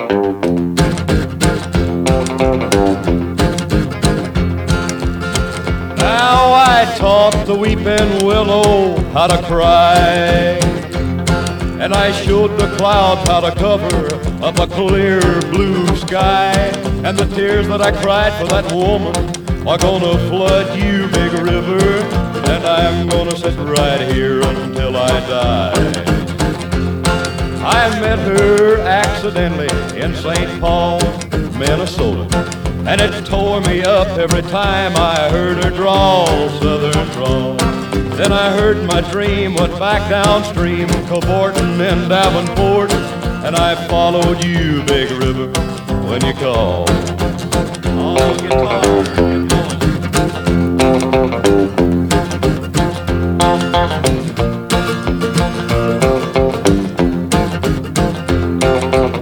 Now I taught the weeping willow how to cry, and I showed the clouds how to cover up a clear blue sky. And the tears that I cried for that woman are gonna flood you, big river, and I'm gonna sit right here until I die. I met her accidentally in St. Paul, Minnesota, and it tore me up every time I heard her drawl, southern drawl. Then I heard my dream went back downstream, cavorting in Davenport, and I followed you, big river, when you called. Oh, guitar, get going.